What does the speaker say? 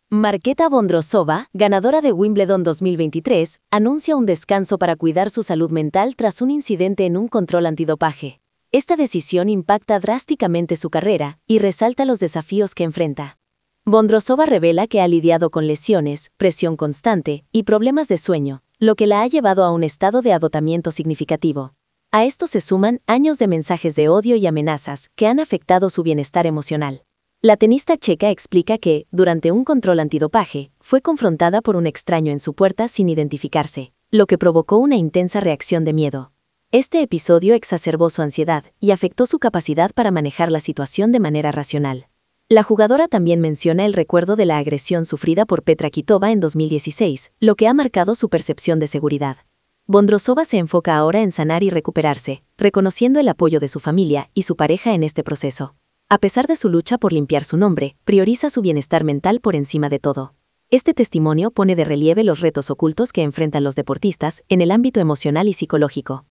Marketa Vondrousova, ganadora de Wimbledon 2023, anuncia un descanso para cuidar su salud mental tras un incidente en un control antidopaje. Esta decisión impacta drásticamente su carrera y resalta los desafíos que enfrenta. Vondrousova revela que ha lidiado con lesiones, presión constante y problemas de sueño, lo que la ha llevado a un estado de agotamiento significativo. A esto se suman años de mensajes de odio y amenazas que han afectado su bienestar emocional. La tenista checa explica que, durante un control antidopaje, fue confrontada por un extraño en su puerta sin identificarse, lo que provocó una intensa reacción de miedo. Este episodio exacerbó su ansiedad y afectó su capacidad para manejar la situación de manera racional. La jugadora también menciona el recuerdo de la agresión sufrida por Petra Kvitova en 2016, lo que ha marcado su percepción de seguridad. Vondrousova se enfoca ahora en sanar y recuperarse, reconociendo el apoyo de su familia y su pareja en este proceso. A pesar de su lucha por limpiar su nombre, prioriza su bienestar mental por encima de todo. Este testimonio pone de relieve los retos ocultos que enfrentan los deportistas en el ámbito emocional y psicológico.